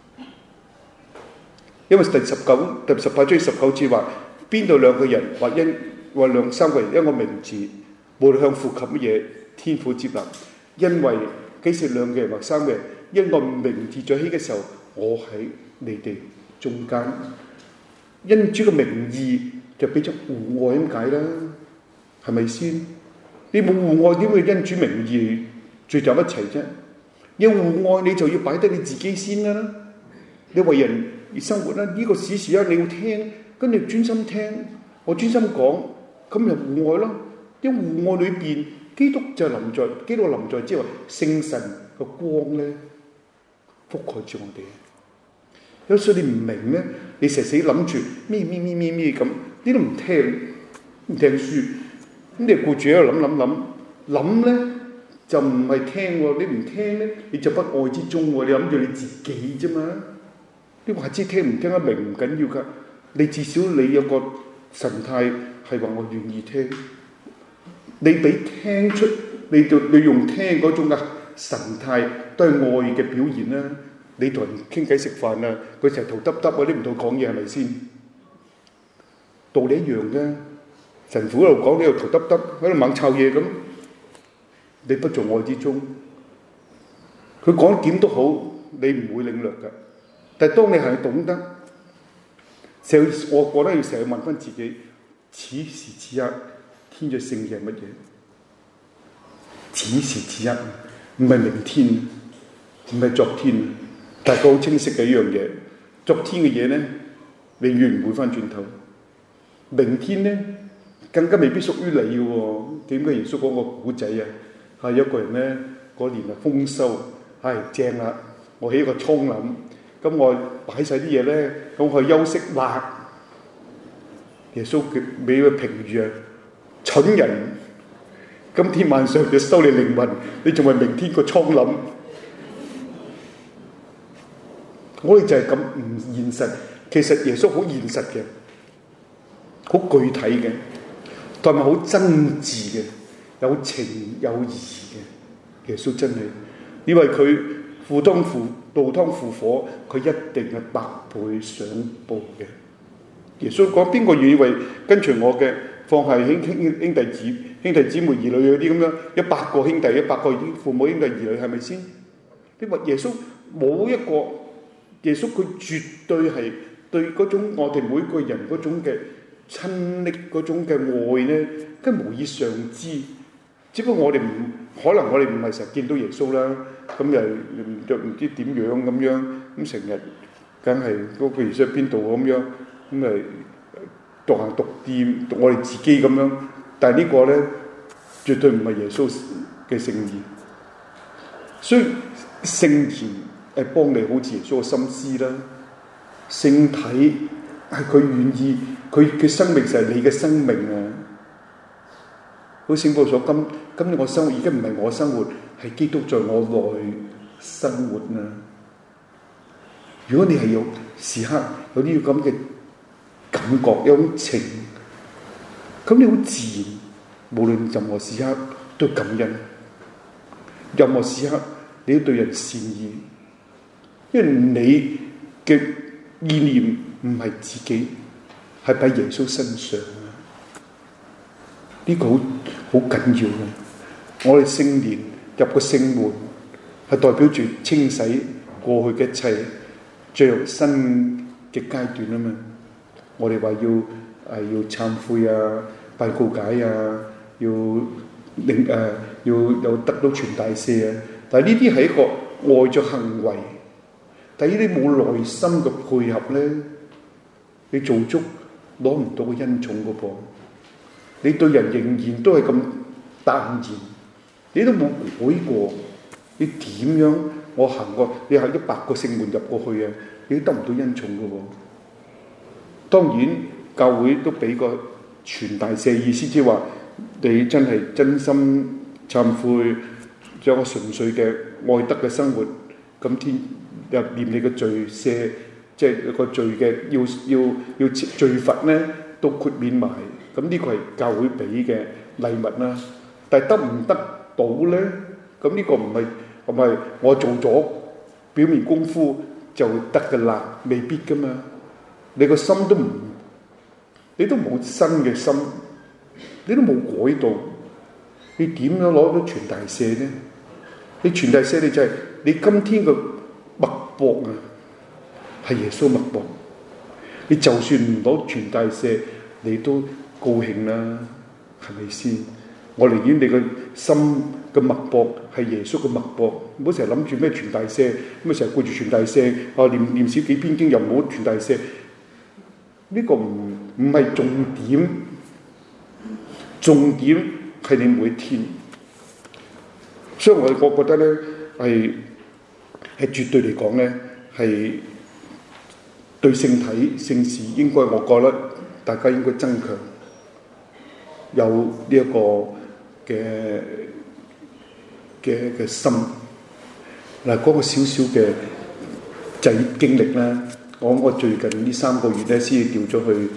因為第18章19節話，邊度兩個人或兩三個人一個名字，無論向父求乜嘢，天父接納，因為幾時兩個人或三個人因我名字在起嘅時候，我喺你哋中間。因主嘅名義就俾咗互愛咁解啦，係咪先？你冇互愛點會因主名義聚集一齊啫？要互愛你就要擺低你自己先啦。你為人而生活啦，呢個時時你要聽，跟住專心聽，我專心講，咁就互愛咯。因互愛裏邊，基督就臨在之後，聖神個光咧覆蓋住我哋。有時你唔明咧，你成日死諗住咩咁，你都唔聽書，咁你顧住喺度諗咧，就唔係聽喎。你唔聽咧，你就不愛之中喎。你諗住你自己啫嘛。你話知聽唔聽得明唔緊要噶，你至少你有個神態係話我願意聽。你俾聽出，你用聽嗰種嘅神態都係愛嘅表現啦。你同人傾偈食飯啊，佢成日頭耷耷嗰啲唔同講嘢係咪先？道理一樣嘅，神父喺度講，你又頭耷耷喺度猛抄嘢咁，你不做愛之中，佢講點都好，你唔會領略㗎。但係當你係懂得，我覺得要成日問翻自己，此時此刻天主聖嘅係乜嘢？此時此刻唔係明天，唔係昨天。大家好清晰嘅一樣嘢，昨天嘅嘢咧，永遠唔會翻轉頭。明天咧，更加未必屬於你嘅喎。點解耶穌講個古仔啊？係有個人咧，嗰年係豐收，係正啦。我起一個倉廩，咁我擺晒啲嘢咧，咁我休息啦。耶穌俾個評語啊，蠢人！今天晚上就收你靈魂，你仲係明天個倉廩？我哋就係咁唔現實。其實耶穌好現實嘅，好具體嘅，同埋好真摯嘅，有情有義嘅。耶穌真係，因為佢赴湯蹈火，佢一定係百倍賞報嘅。耶穌講，邊個願意為跟隨我嘅，放下兄弟姊妹兒女嗰啲咁樣，100個兄弟100個父母兄弟兒女，係咪先？你話耶穌冇一個。耶穌佢絕對係對嗰種我哋每個人嗰種嘅親昵嗰種嘅愛咧，跟無以上之。只不過我哋可能我哋唔係成日見到耶穌啦，咁又唔知點樣咁樣，咁成日梗係嗰個耶穌喺邊度咁樣，咁咪獨行獨掂，獨我哋自己咁樣。但係呢個咧絕對唔係耶穌嘅聖意，所以聖言係幫你好似耶穌嘅心思啦，聖體係佢願意，佢嘅生命就係你嘅生命啊！好似聖保羅所講，今日我生活已經唔係我生活，係基督在我內生活啊！如果你係有時刻有呢個咁嘅感覺，有種情，咁你好自然，無論任何時刻都感恩，任何時刻你都對人善意。因為你嘅意念唔係自己，係喺耶穌身上啊！呢個好緊要嘅。我哋聖年入個聖門，係代表住清洗過去嘅一切，進入新嘅階段啊嘛。我哋話要懺悔啊，拜告解啊，要有得到全大赦啊。但係呢啲係一個外在行為。但係呢啲冇內心嘅配合咧，你做足攞唔到個恩寵嘅噃。你對人仍然都係咁淡然，你都冇改過。你點樣我行過？你行100個聖門入過去啊，你都得唔到恩寵嘅喎。當然教會都俾個全大赦，意思即係話你真係真心懺悔，有個純粹嘅愛德嘅生活，咁天入念你嘅罪赦，即係個罪嘅要罪罰咧都豁免埋。咁呢個係教會俾嘅禮物啦。但係得唔得到呢？咁呢個唔係我做咗表面功夫就得㗎啦，未必㗎嘛。你個心都唔，你都冇新嘅心，你都冇改到，你點樣攞到全大赦呢？你全大赦你就係你今天嘅脈搏啊，係耶穌脈搏。你就算唔攞全大赦，你都高興啦，係咪先？我寧願你個心嘅脈搏係耶穌嘅脈搏，唔好成日諗住咩全大赦，咁啊成日顧住全大赦，念少幾篇經又唔好全大赦，呢個唔係重點，重點係你每天。所以我覺得咧係絕對嚟講咧係對聖體聖事應該，我覺得大家應該增強有呢一個嘅心。嗱，講個少少嘅就係經歷啦。我最近呢3個月咧先至調咗去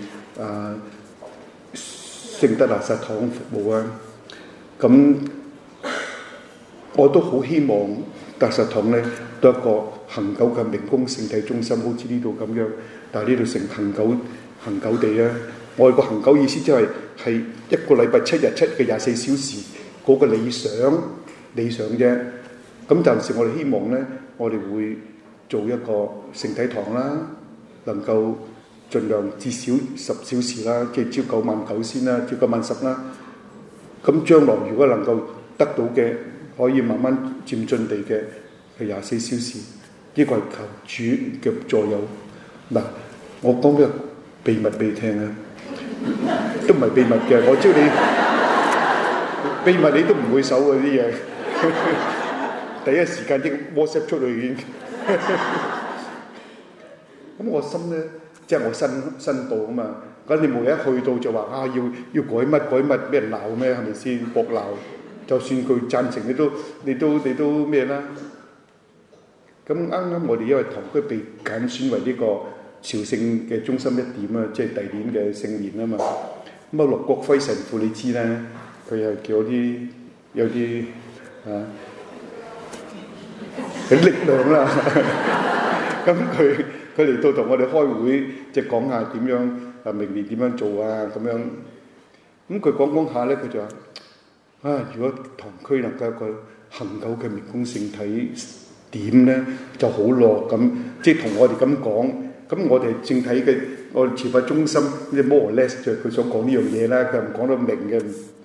聖德肋撒堂服務啊。咁我都好希望肋撒堂咧都一個恆久嘅明供聖體中心，好似呢度咁樣。但係呢度成恆久地啊！我哋個恆久意思即係一個禮拜7日7嘅24小時嗰個理想啫。咁暫時我哋希望咧，我哋會做一個聖體堂啦，能夠盡量至少10小時啦，即係朝9晚9先啦，朝9晚10啦。咁將來如果能夠得到嘅，可以慢慢漸進地嘅係24小時，呢個係求主嘅助佑。嗱，我講嘅秘密俾你聽啊，都唔係秘密嘅，我知你秘密你都唔會守嗰啲嘢，第一時間啲 WhatsApp 出去已經。咁我心咧，即係我申報啊嘛。咁你每一去到就話要改乜，俾人鬧咩？係咪先？搏鬧，就算佢贊成，你都咩啦？咁啱我哋因為堂區被揀選為呢個朝聖嘅中心一點啊，即係第二年嘅聖年啊嘛。咁啊，陸國輝神父你知啦，佢又叫有啲力量啦。咁佢嚟到同我哋開會，即係講下點樣明年點樣做啊咁樣。咁佢講下咧，佢就話如果堂區能夠一個恆久嘅明供聖體點咧就好咯。咁即係同我哋咁講。咁我哋正體嘅我哋慈法中心啲 more or less 就係佢想講呢樣嘢啦。佢唔講得明嘅。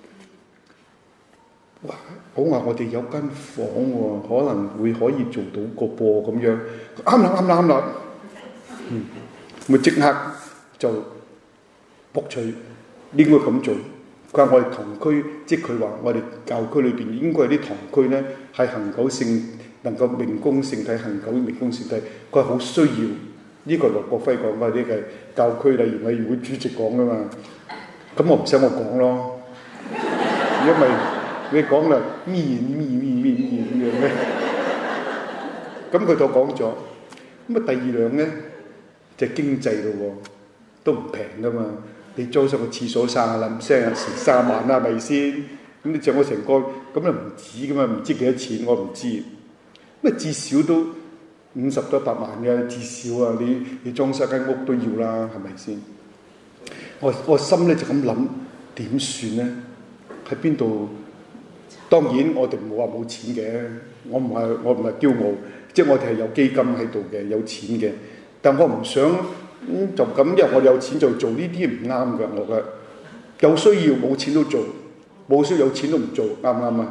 哇！講話我哋有間房喎，可能可以做到個噃咁樣。啱啦。咪即刻就駁取應該咁做。佢話我哋堂區，即係佢話我哋教區裏邊應該有啲堂區咧係恆久聖能夠明供聖體，恆久明供聖體。佢係好需要。呢個羅國輝講嘅，呢個係教區例如委員會主席講噶嘛。咁我唔使我講咯，因為你講啦，咩咁樣咧。咁佢就講咗。咁啊，第二樣咧就係經濟咯喎，都唔平噶嘛。你租上個廁所30成3萬啦，係咪先？咁你整我成個咁又唔止噶嘛，唔知幾多錢我唔知。咁啊，至少都50多100萬嘅，至少啊，你裝修間屋都要啦，係咪先？我心咧就咁諗，點算咧？喺邊度？當然我哋唔好話冇錢嘅，我唔係驕傲，即係我哋係有基金喺度嘅，有錢嘅。但我唔想就咁，因為我有錢就做呢啲唔啱嘅。我覺得有需要冇錢都做，冇需要有錢都唔做，啱唔啱啊？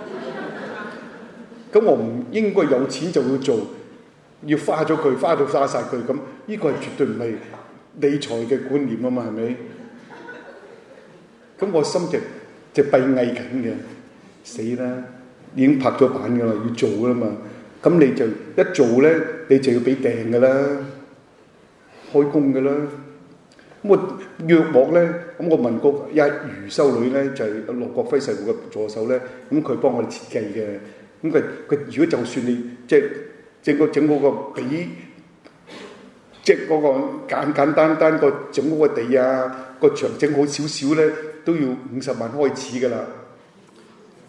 咁我唔應該有錢就要做。要花咗佢，花晒佢，咁呢個係絕對唔係理財嘅觀念啊嘛，係咪？咁我心就閉翳緊嘅，死啦！已經拍咗板噶啦，要做噶啦嘛。咁你就一做咧，你就要俾訂噶啦，開工噶啦。咁我約莫咧，咁我問過一余修女咧，就係羅國輝神父嘅助手咧，咁佢幫我哋設計嘅。咁佢如果就算你即係整嗰個比，即係嗰個簡單個整嗰個地啊，個牆整好少少咧，都要50萬開始噶啦。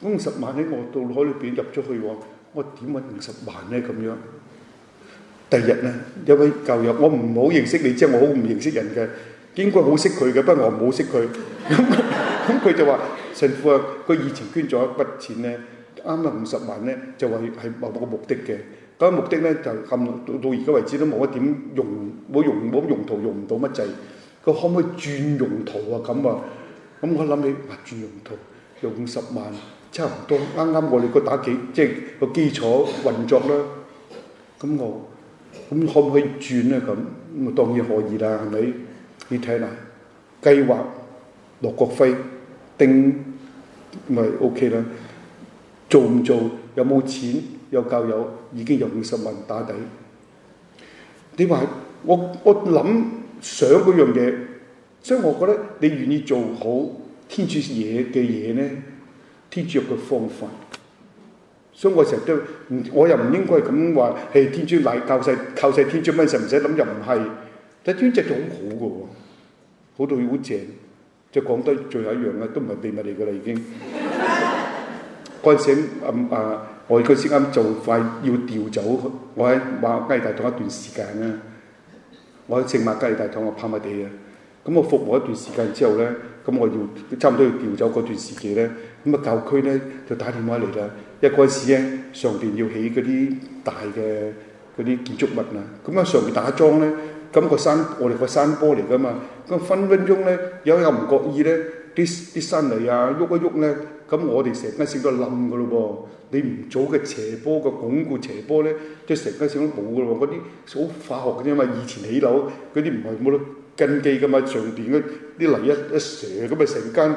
嗰50萬喺我到海裏邊入咗去喎，我點揾50萬咧咁樣？第二日咧，有位教友，我唔好認識你，即係我好唔認識人嘅，應該好識佢嘅，不過我唔好識佢。咁佢就話：神父啊，佢以前捐咗一筆錢咧，啱啱50萬咧，就話係某個目的嘅。嗰個目的咧就到而家為止都冇一點用，冇用途，用唔到乜滯。佢可唔可以轉用途啊？咁啊？咁我諗起話轉用途用50萬，差唔多啱啱我哋個打幾即係個基礎運作啦。咁可唔可以轉咧？咁當然可以啦，係咪？你睇下計劃落國徽定咪 OK 啦。做唔做？有冇錢？有教友已經有50萬打底。你話我諗想嗰樣嘢，所以我覺得你願意做好天主嘢嘅嘢咧，天主有個方法。所以我成日都，我又唔應該咁話，係天主賴靠晒天主乜，唔使諗又唔係。但天主就好好嘅喎，好到好正。即係講得最後一樣啦，都唔係秘密嚟㗎啦已經。嗰陣時我嗰時啱就快要調走，我喺馬加利大堂一段時間啦。我喺聖馬加利大堂，我跑馬地啊。咁我服務一段時間之後咧，咁我要差唔多要調走嗰段時期咧，咁教區咧就打電話嚟啦。因為嗰陣時咧上邊要起嗰啲大嘅嗰啲建築物啊，咁上邊打樁咧，咁我哋個山坡嚟噶嘛，咁分鐘咧有唔覺意咧啲山泥啊喐一喐咧，咁我哋成間城都冧噶咯噃。你唔早嘅斜坡嘅鞏固斜坡咧，即係成間城都冇噶咯喎。嗰啲好化學嘅啫嘛，以前起樓嗰啲唔係冇得根基噶嘛，上邊嗰啲泥一蛇咁啊，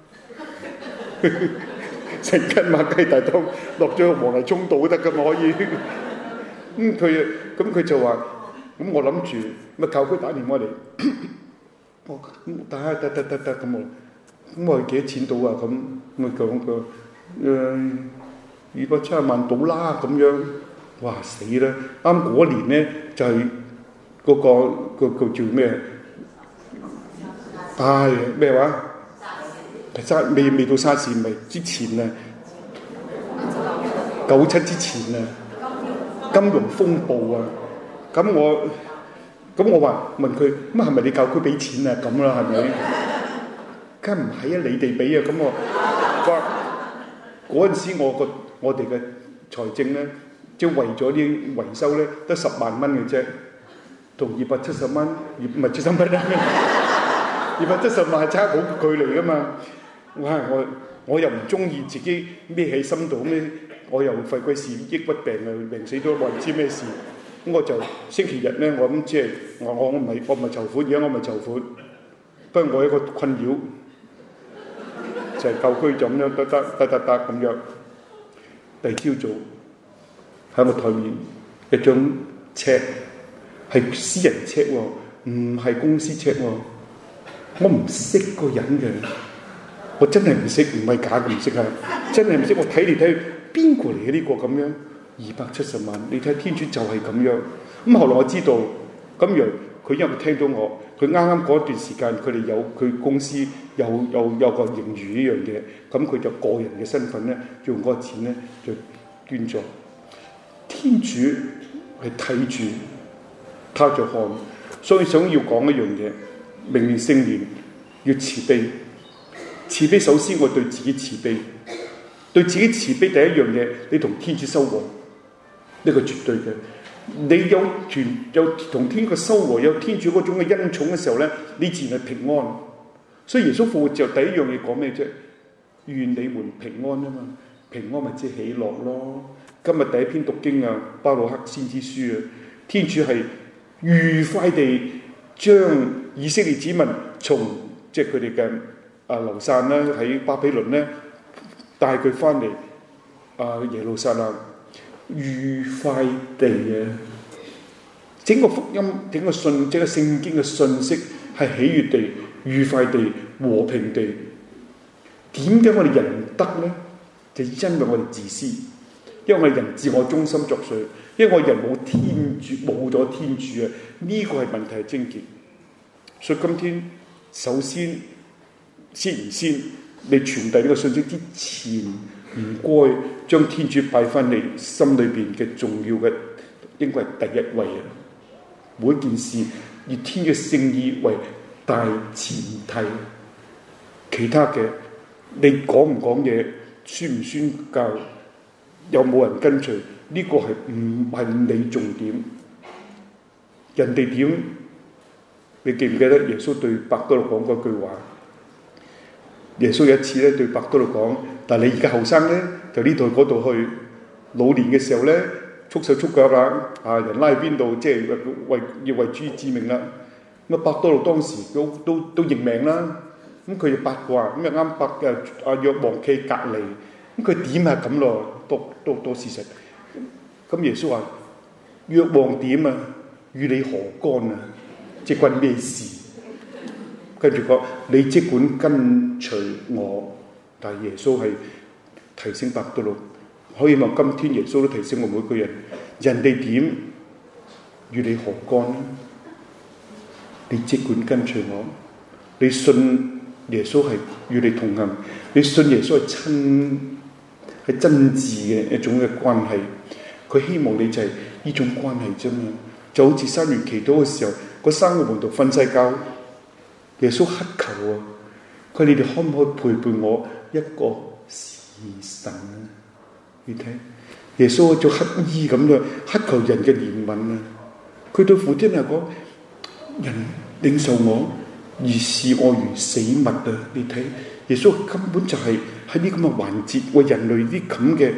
成間馬雞大湯落咗黃泥涌道得噶嘛可以。佢就話，咁我諗住咪教區打電話嚟，我得咁我幾多錢到啊？咁我講270萬到啦咁樣。哇死啦！啱嗰年咧就係嗰個叫咩？咩話？未到沙士，咪之前啊，97之前啊，金融風暴啊。咁我話問佢，咁係咪你教區俾錢啊？咁啦係咪？梗唔係啊，你哋俾啊。咁我話嗰陣時我哋嘅財政咧，即係為咗啲維修咧，得10萬蚊嘅啫，同270蚊，唔係70蚊啊，270萬差好距離噶嘛。我又唔中意自己孭喺心度咩，我又費鬼事抑鬱病啊，病死咗，我唔知咩事。咁我就星期日咧，我諗即係我唔係籌款，而家我咪籌款。不過我有一個困擾，就係舊區就咁樣得咁樣。第二朝早喺我台面一張 check， 係私人 check 喎，唔係公司 check 喎。我唔識個人嘅，我真係唔識，唔係假嘅唔識啊，真係唔識。我睇嚟睇去，邊個嚟嘅呢個咁樣？270萬，你睇天主就係咁樣。咁後來我知道，咁樣佢因為聽到我，佢啱啱嗰段時間，佢哋有佢公司有個盈餘呢樣嘢，咁佢就個人嘅身份咧，用嗰個錢咧就捐咗。天主係睇住，他着看，所以想要講一樣嘢，明年聖年要慈悲。慈悲首先我對自己慈悲，對自己慈悲第一樣嘢，你同天主修和，呢個絕對嘅。你有同天主修和，有天主嗰種嘅恩寵嘅時候咧，你自然係平安。所以耶穌復活之後第一樣嘢講咩啫？願你們平安啊嘛，平安咪即係喜樂咯。今日第一篇讀經啊，巴魯克先知書啊，天主係愉快地將以色列子民從即係佢哋嘅流散啦，喺巴比倫咧帶佢翻嚟耶路撒冷，愉快地嘅整個福音、整個聖經嘅信息係喜悅地、愉快地、和平地。點解我哋人唔得咧？就因為我哋自私，因為我哋人自我中心作祟，因為我哋人冇天主，冇咗天主啊！呢個係問題嘅症結。所以今天首先，你傳遞呢個信息之前， 唔該將天主擺翻你心裏邊嘅重要嘅，應該係第一位啊！每一件事以天嘅聖意為大前提，其他嘅你講唔講嘢，宣唔宣教，有冇人跟隨，呢個係唔係你重點？人哋點？你記唔記得耶穌對伯多祿講嗰句話？耶穌有一次咧對伯多祿講：但係你而家後生咧，就呢度嗰度去；老年嘅時候咧，束手束腳啦，人拉去邊度，即係要為主致命啦。咁伯多祿當時都認命啦。咁佢就八卦，咁又啱阿若望企隔離，咁佢點係咁咯？多事實。咁耶穌話：若望點啊？與你何干啊？即關咩事？跟住講，你即管跟隨我。但係耶穌係提醒伯多祿，可以話今天耶穌都提醒我每個人，人哋點與你何干？你即管跟隨我。你信耶穌係與你同行，你信耶穌係真摯嘅一種嘅關係。佢希望你就係呢種關係啫嘛。就好似三月祈禱嘅時候，嗰三個門徒瞓晒覺，耶穌乞求啊！佢你哋可唔可以陪伴我一個時辰啊？你睇耶穌做乞衣咁樣乞求人嘅憐憫啊！佢對父天嚟講，人領受我，而視我如死物啊！你睇耶穌根本就係喺呢咁嘅環節為人類啲咁嘅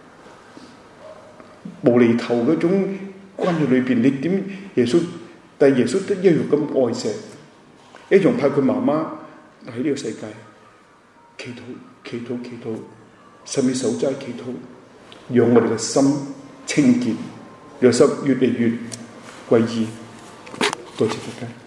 無厘頭嗰種關係裏邊，你點耶穌？但係耶穌都一樣咁愛錫，一樣派佢媽媽喺呢個世界祈禱，甚至守齋祈禱，讓我哋嘅心清潔，讓心越嚟越歸依。多謝大家。